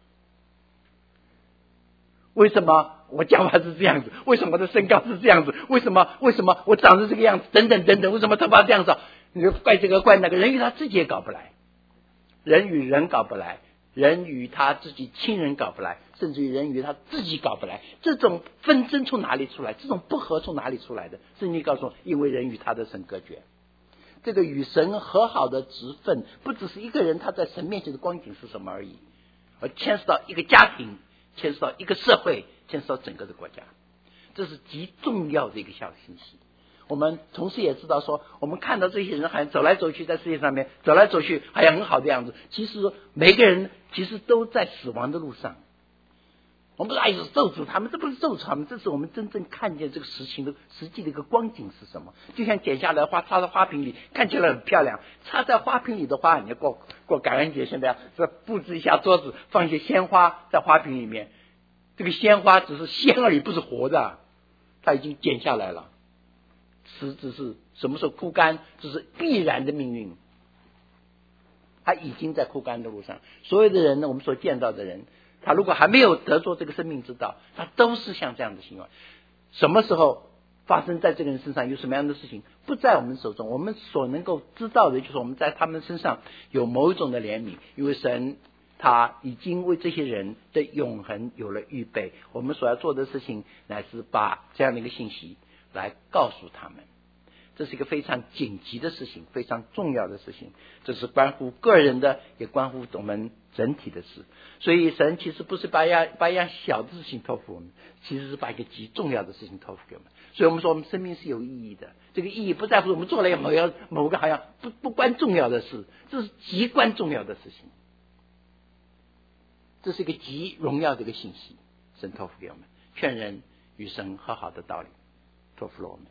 为什么我讲话是这样子？为什么我的身高是这样子？为什么我长得这个样子？等等，为什么头发这样子？你就怪这个怪那个，人与他自己也搞不来，人与人搞不来，人与他自己亲人搞不来，甚至于人与他自己搞不来。这种纷争从哪里出来？这种不和从哪里出来的？圣经告诉我，因为人与他的神隔绝。这个与神和好的职分，不只是一个人他在神面前的光景是什么而已，而牵涉到一个家庭，牵涉到一个社会，牵涉到整个的国家。这是极重要的一个小信息。我们同时也知道说，我们看到这些人好像走来走去，在世界上面走来走去好像很好的样子，其实每个人其实都在死亡的路上。我们说是咒诅他们，这不是咒诅他们，这是我们真正看见这个实际的一个光景是什么。就像剪下来的花插在花瓶里，看起来很漂亮，插在花瓶里的花，你过感恩节现在是布置一下桌子，放一些鲜花在花瓶里面，这个鲜花只是鲜而已，不是活的，它已经剪下来了，只是什么时候枯干，这是必然的命运，它已经在枯干的路上。所有的人呢，我们所见到的人，他如果还没有得着这个生命之道，他都是像这样的行为。什么时候发生在这个人身上，有什么样的事情不在我们手中，我们所能够知道的就是我们在他们身上有某种的怜悯，因为神他已经为这些人的永恒有了预备。我们所要做的事情乃是把这样的一个信息来告诉他们。这是一个非常紧急的事情，非常重要的事情，这是关乎个人的，也关乎我们整体的事。所以神其实不是把一样小的事情托付我们，其实是把一个极重要的事情托付给我们。所以我们说我们生命是有意义的，这个意义不在乎我们做了某个好像不关重要的事，这是极关重要的事情。这是一个极荣耀的一个信息，神托付给我们，劝人与神和好的道理托付了我们。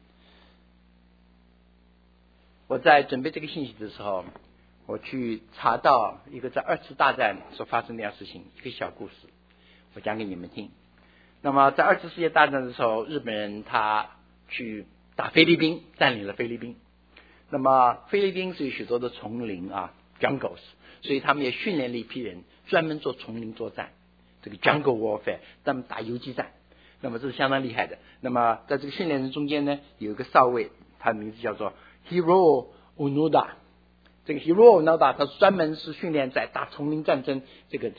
我在准备这个信息的时候，我去查到一个在二次大战所发生的一样事情，一个小故事，我讲给你们听。那么在二次世界大战的时候，日本人他去打菲律宾，占领了菲律宾。 那么菲律宾是有许多的丛林啊 jungles， 所以他们也训练了一批人专门做丛林作战，这个 jungle warfare， 他们打游击战，那么这是相当厉害的。那么在这个训练人中间呢，有一个少尉，他的名字叫做 Hero Onoda。这个 Hero Onoda 他专门是训练在打丛林战争这个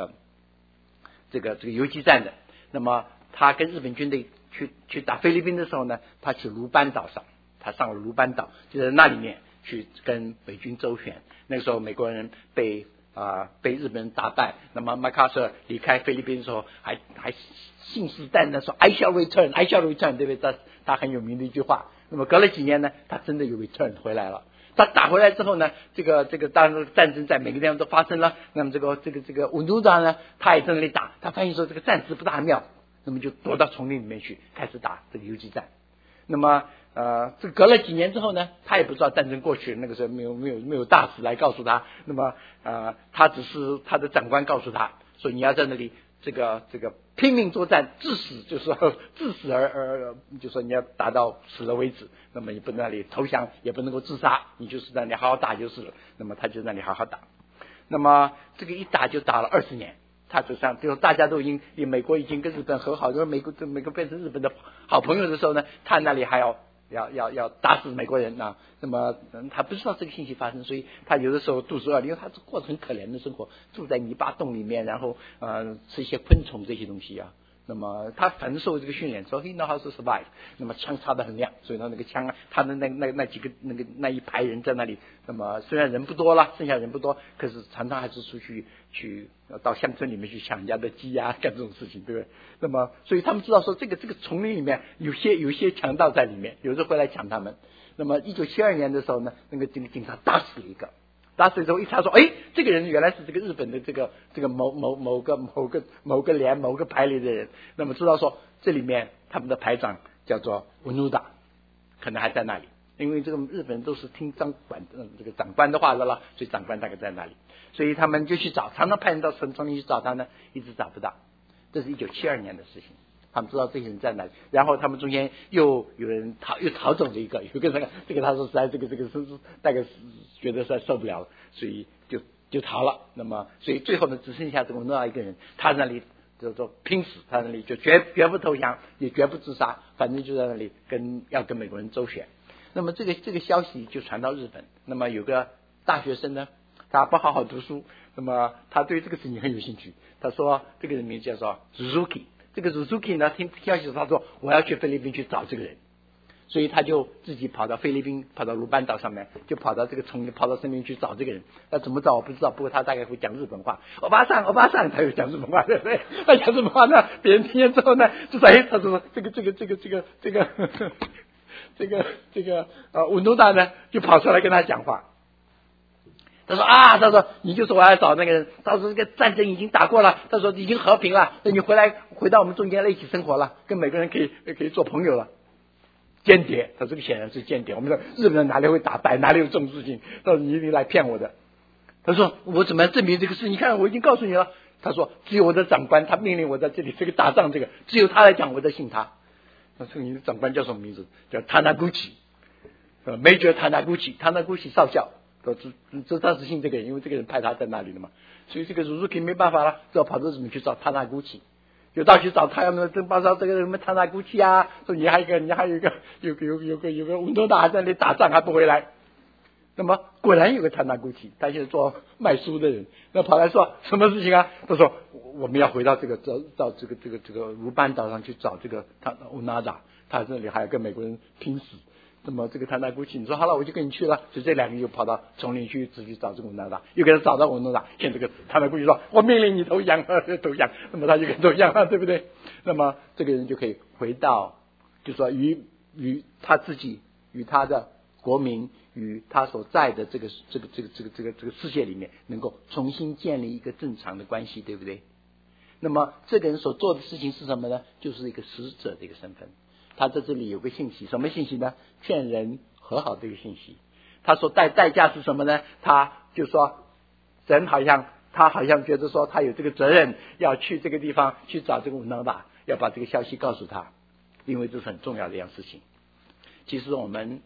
游击战的。那么他跟日本军队去打菲律宾的时候呢，他去卢班岛上，他上了卢班岛，就在那里面去跟美军周旋。那个时候美国人被日本人打败，那么麦克阿瑟离开菲律宾的时候还信誓旦旦说 I shall return I shall return， 对不对？他很有名的一句话。那么隔了几年呢，他真的有 return 回来了。他打回来之后呢，这个当然战争在每个地方都发生了。那么这个乌努达呢，他也在那里打，他发现说这个战事不大妙，那么就躲到丛林里面去开始打这个游击战。那么这隔了几年之后呢，他也不知道战争过去了，那个时候没有大使来告诉他。那么他只是他的长官告诉他说，你要在那里这个拼命作战，至死就是说至死而就说你要打到死了为止。那么你不能那里投降，也不能够自杀，你就是在那里好好打就是了。那么他就在那里好好打。那么这个一打就打了20年。他就像就是大家都已经美国已经跟日本和好，就是美国变成日本的好朋友的时候呢，他那里还要打死美国人啊。那么他不知道这个信息发生，所以他有的时候肚子饿，因为他过很可怜的生活，住在泥巴洞里面，然后吃一些昆虫这些东西啊。那么他反正受这个训练，所以 he know how to survive。那么枪插得很亮，所以他那个枪，他的那几个那一排人在那里。那么虽然人不多了，剩下人不多，可是常常还是出去到乡村里面去抢人家的鸡啊，干这种事情，对不对？那么所以他们知道说这个丛林里面有些强盗在里面，有人会来抢他们。那么1972年的时候呢，那个警察打死了一个。打死之后一查说，这个人原来是这个日本的这个某个连某个排里的人。那么知道说这里面他们的排长叫做乌努达，可能还在那里，因为这个日本人都是听这个长官的话的了，所以长官大概在那里，所以他们就去找，常常派人到丛林去找他呢，一直找不到。这是1972年的事情。他们知道这些人在哪里，然后他们中间又有人逃走了一个，有个这个他说实在这个是大概是觉得实在受不了了，所以就逃了。那么所以最后呢，只剩下这个诺亚一个人，他那里就是说拼死，他那里就绝不投降，也绝不自杀，反正就在那里要跟美国人周旋。那么这个消息就传到日本，那么有个大学生呢，他不好好读书，那么他对这个事情很有兴趣。他说这个人名字叫做 Suzuki。这个 Suzuki 呢，听消息他说我要去菲律宾去找这个人，所以他就自己跑到菲律宾，跑到卢班岛上面，就跑到这个丛林，跑到森林去找这个人。那怎么找我不知道，不过他大概会讲日本话，欧巴桑，他有讲日本话，对不对？他讲日本话呢，别人听见之后呢，就说他说这个文东大呢就跑出来跟他讲话。他说你就说我要找那个人，他说这个战争已经打过了，他说已经和平了，那你回到我们中间一起生活了，跟每个人可以做朋友了。间谍，他这个显然是间谍。我们说日本人哪里会打败，哪里有这种事情？他说你一定来骗我的。他说我怎么样证明这个事？你看我已经告诉你了。他说只有我的长官，他命令我在这里这个打仗，只有他来讲，我在信他。他说你的长官叫什么名字？叫Taniguchi， Major Taniguchi 少校。他是信这个人，因为这个人派他在那里的嘛，所以这个Suzuki没办法了，只好跑到日本去找Taniguchi，就到去找他，要么真报道这个什么Taniguchi啊，说你还有一个乌多达还在那里打仗还不回来。那么果然有个Taniguchi，他现在做卖书的人，那跑来说什么事情啊？他说我们要回到到这个卢班岛上去找这个乌纳达，他这里还要跟美国人拼死。那么这个Taniguchi，你说好了，我就跟你去了，所以这两个又跑到丛林去只去找这个乌纳达，又给他找到乌纳达，现在这个Taniguchi说我命令你投降，那么他就给投降了，对不对？那么这个人就可以回到，就说与他自己与他的国民与他所在的这个世界里面能够重新建立一个正常的关系，对不对？那么这个人所做的事情是什么呢？就是一个使者的一个身份。他在这里有个信息，什么信息呢？劝人和好的一个信息。他所代价是什么呢？他就说神好像觉得说他有这个责任要去这个地方去找这个乌纳达，要把这个消息告诉他，因为这是很重要的一样事情。其实我们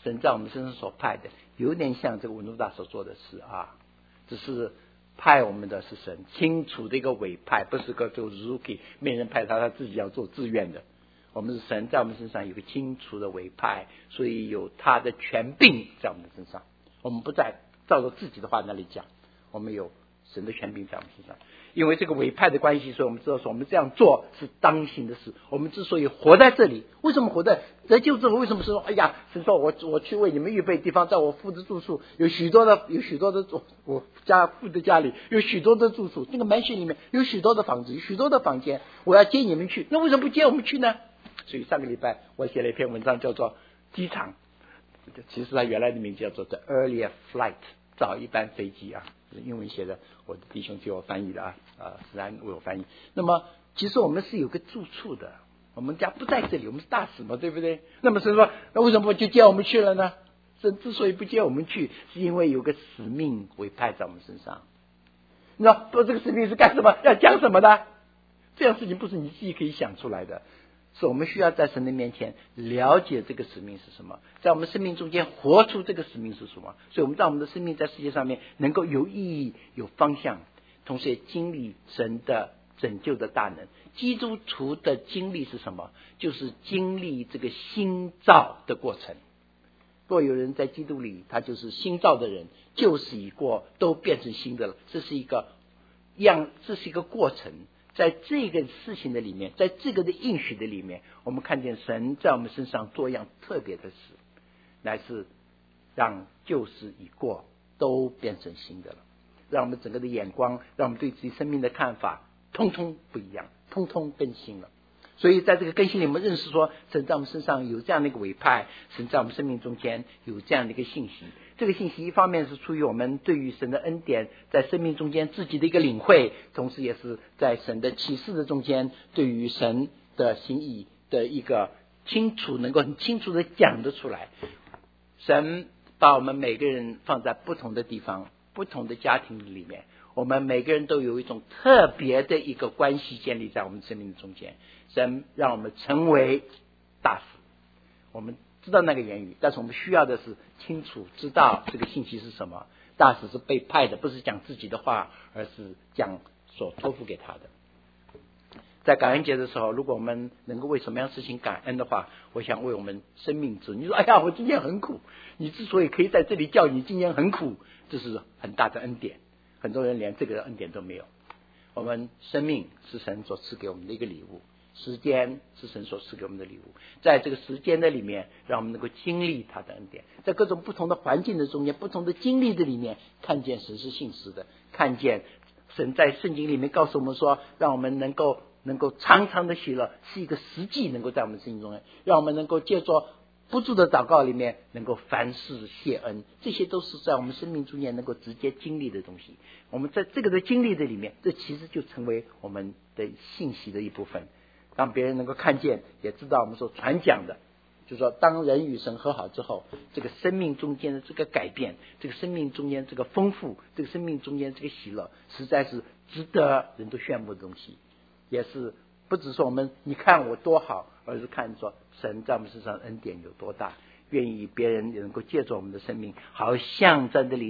神在我们身上所派的，有点像这个文路大所做的事啊，只是派我们的是神，清楚的一个委派，不是个就 rookie， 没人派他自己要做自愿的。我们是神在我们身上有个清楚的委派，所以有他的权柄在我们的身上。我们不再照着自己的话那里讲，我们有神的权柄在我们身上。因为这个委派的关系，所以我们知道说我们这样做是当行的事。我们之所以活在这里，为什么活在得救之后？为什么说哎呀，神说我去为你们预备地方，在我父的住处有许多的我家父的家里有许多的住处，这个mansion里面有许多的房子，有许多的房间，我要接你们去。那为什么不接我们去呢？所以上个礼拜我写了一篇文章，叫做机场，其实它原来的名字叫做 The Earlier Flight， 早一班飞机啊，英文写的，我的弟兄替我翻译的实然为我翻译。那么其实我们是有个住处的，我们家不在这里，我们是大使嘛，对不对？那么神说，那为什么就接我们去了呢？神之所以不接我们去，是因为有个使命委派在我们身上。你知道，做这个使命是干什么？要讲什么的？这样事情不是你自己可以想出来的。是我们需要在神的面前了解这个使命是什么，在我们生命中间活出这个使命是什么。所以我们让我们的生命在世界上面能够有意义、有方向，同时也经历神的拯救的大能。基督徒的经历是什么？就是经历这个新造的过程。若有人在基督里，他就是新造的人，旧事已过，都变成新的了。这是一个过程。在这个事情的里面，在这个的应许的里面，我们看见神在我们身上做一样特别的事，乃是让旧事已过都变成新的了，让我们整个的眼光，让我们对自己生命的看法通通不一样，通通更新了。所以在这个更新里，我们认识说神在我们身上有这样的一个委派，神在我们生命中间有这样的一个信息。这个信息一方面是出于我们对于神的恩典在生命中间自己的一个领会，同时也是在神的启示的中间对于神的心意的一个清楚，能够很清楚的讲得出来。神把我们每个人放在不同的地方，不同的家庭里面，我们每个人都有一种特别的一个关系建立在我们生命中间。神让我们成为大使，我们知道那个言语，但是我们需要的是清楚知道这个信息是什么。大使是被派的，不是讲自己的话，而是讲所托付给他的。在感恩节的时候，如果我们能够为什么样事情感恩的话，我想为我们生命主。你说哎呀，我今天很苦，你之所以可以在这里叫你今天很苦，这是很大的恩典。很多人连这个恩典都没有。我们生命是神所赐给我们的一个礼物，时间是神所赐给我们的礼物，在这个时间的里面，让我们能够经历他的恩典，在各种不同的环境的中间，不同的经历的里面，看见神是信实的，看见神在圣经里面告诉我们说，让我们能够常常的喜乐，是一个实际能够在我们生命中，让我们能够借着不住的祷告里面能够凡事谢恩，这些都是在我们生命中间能够直接经历的东西。我们在这个的经历的里面，这其实就成为我们的信息的一部分，让别人能够看见，也知道我们所传讲的，就是说当人与神和好之后，这个生命中间的这个改变，这个生命中间这个丰富，这个生命中间这个喜乐，实在是值得人都羡慕的东西。也是不只说我们你看我多好，而是看说神在我们身上恩典有多大，愿意别人也能够借助我们的生命，好像在这里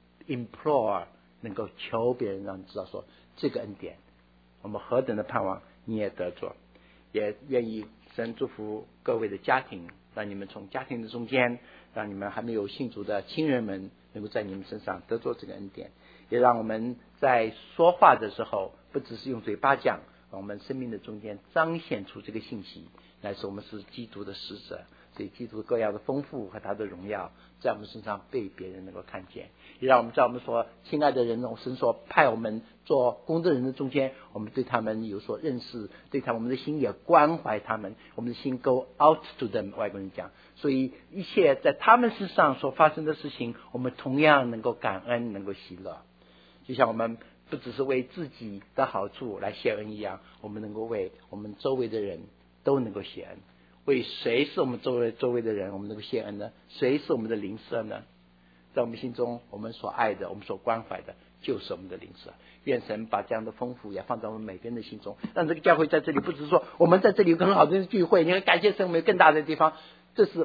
implore， 能够求别人让你知道说这个恩典我们何等的盼望你也得着。也愿意神祝福各位的家庭，让你们从家庭的中间，让你们还没有信主的亲人们能够在你们身上得着这个恩典，也让我们在说话的时候不只是用嘴巴讲，我们生命的中间彰显出这个信息，乃是我们是基督的使者，所以基督各样的丰富和他的荣耀在我们身上被别人能够看见，也让我们在我们说亲爱的人神所派我们做工作人的中间，我们对他们有所认识，对他们我们的心也关怀他们，我们的心 go out to them， 外国人讲，所以一切在他们身上所发生的事情，我们同样能够感恩，能够喜乐。就像我们不只是为自己的好处来谢恩一样，我们能够为我们周围的人都能够谢恩。为谁是我们周围的人我们能够谢恩呢？谁是我们的邻舍呢？在我们心中，我们所爱的，我们所关怀的，就是我们的邻舍。愿神把这样的丰富也放在我们每个人的心中，让这个教会在这里不只是说我们在这里有个很好的聚会，你会感谢神我们有更大的地方，这是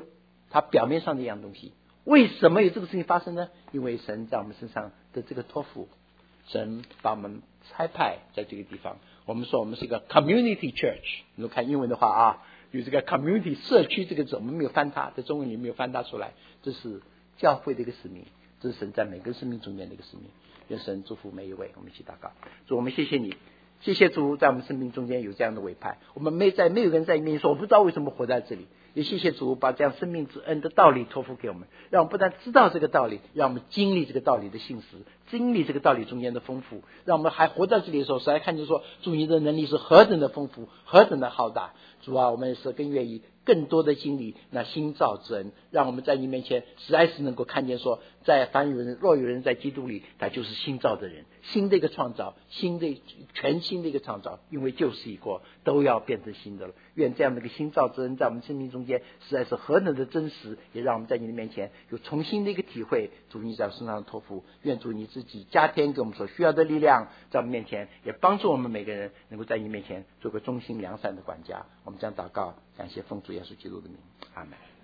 它表面上的一样东西。为什么有这个事情发生呢？因为神在我们身上的这个托付，神把我们差派在这个地方。我们说我们是一个 community church， 如果看英文的话啊，有这个 community 社区这个字，我们没有翻它，在中文里没有翻它出来。这是教会的一个使命，这是神在每个生命中间的一个使命。愿神祝福每一位，我们一起祷告。主，我们谢谢你，谢谢主在我们生命中间有这样的委派。我们没有人在你面前说我不知道为什么活在这里，也谢谢主把这样生命之恩的道理托付给我们，让我们不但知道这个道理，让我们经历这个道理的信实，经历这个道理中间的丰富，让我们还活在这里的时候，实在看见说主你的能力是何等的丰富，何等的浩大。主啊，我们是更愿意更多的经历那新造之恩，让我们在你面前实在是能够看见说，若有人在基督里，他就是新造的人，新的一个创造，全新的一个创造，因为旧事已过，都要变成新的了。愿这样的一个新造之恩在我们生命中间实在是何等的真实，也让我们在你的面前有重新的一个体会主你在身上的托付。愿主你自己加添给我们所需要的力量，在我们面前也帮助我们每个人能够在你面前做个忠心良善的管家。我们将祷告，感谢奉主耶稣基督的名，阿们。